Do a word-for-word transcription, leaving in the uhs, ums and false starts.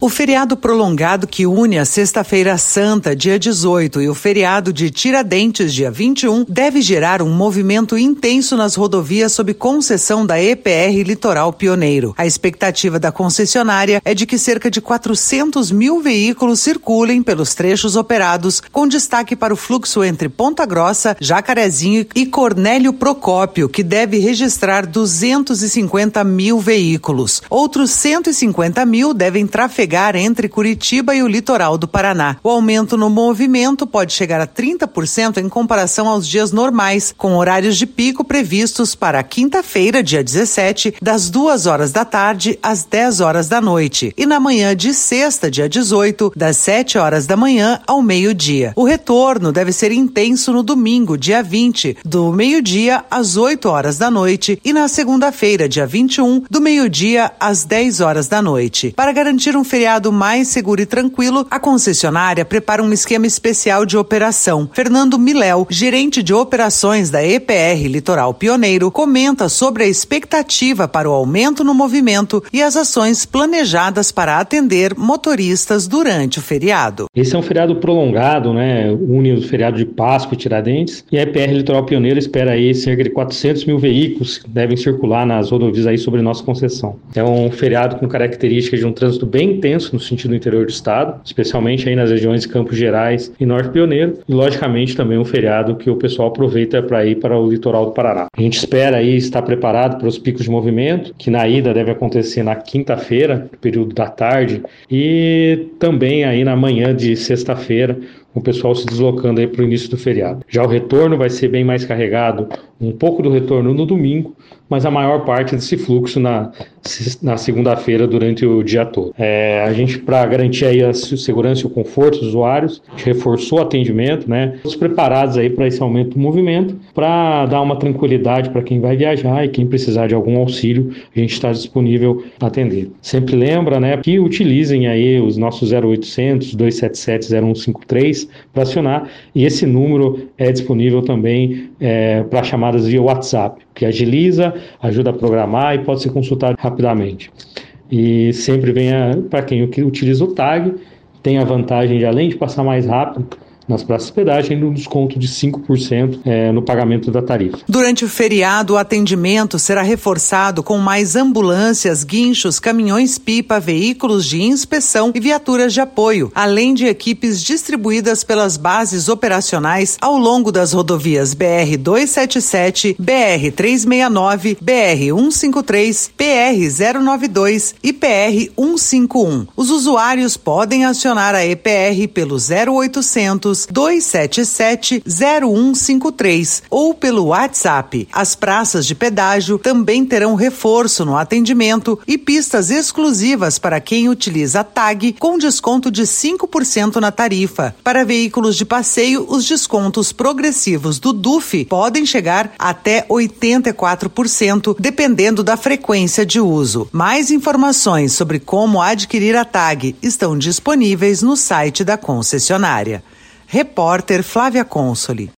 O feriado prolongado que une a Sexta-feira Santa, dia dezoito, e o feriado de Tiradentes, dia vinte e um, deve gerar um movimento intenso nas rodovias sob concessão da E P R Litoral Pioneiro. A expectativa da concessionária é de que cerca de quatrocentos mil veículos circulem pelos trechos operados, com destaque para o fluxo entre Ponta Grossa, Jacarezinho e Cornélio Procópio, que deve registrar duzentos e cinquenta mil veículos. Outros cento e cinquenta mil devem trafegar entre Curitiba e o litoral do Paraná. O aumento no movimento pode chegar a trinta por cento em comparação aos dias normais, com horários de pico previstos para quinta-feira, dia dezessete, das duas horas da tarde às dez horas da noite, e na manhã de sexta, dia dezoito, das sete horas da manhã ao meio-dia. O retorno deve ser intenso no domingo, dia vinte, do meio-dia às oito horas da noite, e na segunda-feira, dia vinte e um, do meio-dia às dez horas da noite. Para garantir um feriado mais seguro e tranquilo, a concessionária prepara um esquema especial de operação. Fernando Miléu, gerente de operações da E P R Litoral Pioneiro, comenta sobre a expectativa para o aumento no movimento e as ações planejadas para atender motoristas durante o feriado. Esse é um feriado prolongado, né? Une o feriado de Páscoa e Tiradentes, e a E P R Litoral Pioneiro espera aí cerca de quatrocentos mil veículos que devem circular nas rodovias aí sobre nossa concessão. É um feriado com características de um trânsito bem intenso no sentido interior do estado, especialmente aí nas regiões de Campos Gerais e Norte Pioneiro, e logicamente também um feriado que o pessoal aproveita para ir para o litoral do Paraná. A gente espera aí estar preparado para os picos de movimento, que na ida deve acontecer na quinta-feira, no período da tarde, e também aí na manhã de sexta-feira, o pessoal se deslocando aí para o início do feriado. Já o retorno vai ser bem mais carregado, um pouco do retorno no domingo, mas a maior parte desse fluxo na, na segunda-feira durante o dia todo. É, a gente, para garantir aí a segurança e o conforto dos usuários, a gente reforçou o atendimento, né? Estamos preparados aí para esse aumento do movimento, para dar uma tranquilidade para quem vai viajar e quem precisar de algum auxílio, a gente está disponível a atender. Sempre lembra, né, que utilizem aí os nossos zero oitocentos, dois sete sete, zero um cinco três para acionar, e esse número é disponível também é, para chamadas via WhatsApp, que agiliza, ajuda a programar e pode ser consultado rapidamente. E sempre venha para quem utiliza o tag, tem a vantagem de, além de passar mais rápido nas praças de pedágio, ainda um desconto de cinco por cento é, no pagamento da tarifa. Durante o feriado, o atendimento será reforçado com mais ambulâncias, guinchos, caminhões-pipa, veículos de inspeção e viaturas de apoio, além de equipes distribuídas pelas bases operacionais ao longo das rodovias B R duzentos e setenta e sete, B R trezentos e sessenta e nove, B R cento e cinquenta e três, P R zero nove dois e P R cento e cinquenta e um. Os usuários podem acionar a E P R pelo zero oitocentos, dois sete sete, zero um cinco três ou pelo WhatsApp. As praças de pedágio também terão reforço no atendimento e pistas exclusivas para quem utiliza a tag, com desconto de cinco por cento na tarifa. Para veículos de passeio, os descontos progressivos do D U F podem chegar até oitenta e quatro por cento, dependendo da frequência de uso. Mais informações sobre como adquirir a tag estão disponíveis no site da concessionária. Repórter Flávia Consoli.